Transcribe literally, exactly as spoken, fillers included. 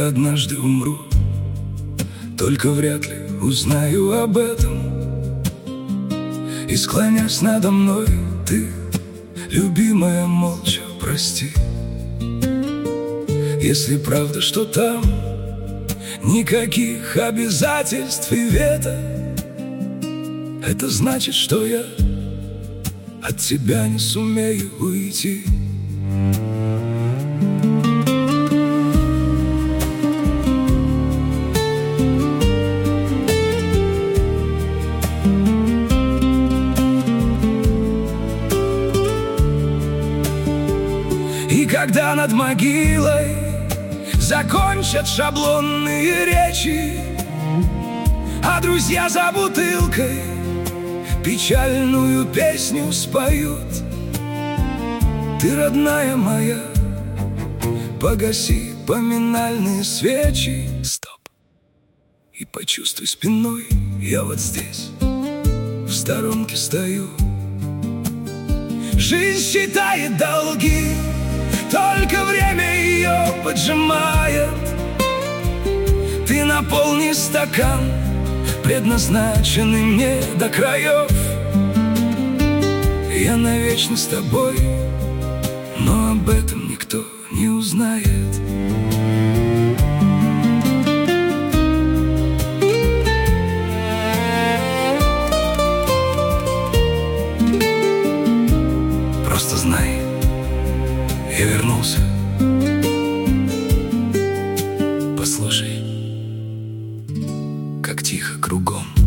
я однажды умру, только вряд ли узнаю об этом. И склонясь надо мной, ты, любимая, молча прости. Если правда, что там никаких обязательств и вето, это значит, что я от тебя не сумею уйти. И когда над могилой закончат шаблонные речи, а друзья за бутылкой печальную песню споют, ты, родная моя, погаси поминальные свечи. Стоп! И почувствуй спиной, я вот здесь, в сторонке стою. Жизнь считает долги, только время ее поджимает. Ты наполни стакан, предназначенный мне до краев. Я навечно с тобой, но об этом никто не узнает. Просто знай, я вернулся. Послушай, как тихо кругом.